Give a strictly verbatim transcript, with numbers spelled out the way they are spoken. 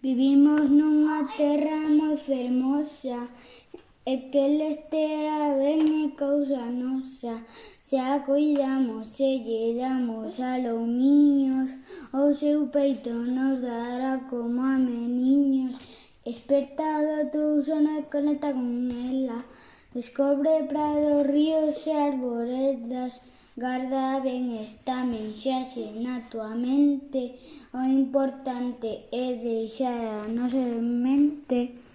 Vivimos nunha terra moi fermosa e que el estea ben é cousa nosa. Se a cuidamos, se lle damos alomiños, o seu peito nos dará como a meniños. Esperta do teu sono e conecta con ela. Descobre prados, ríos e arboredas. Garda ben esta mensaxe na tua mente. O importante é deixar a nosa mente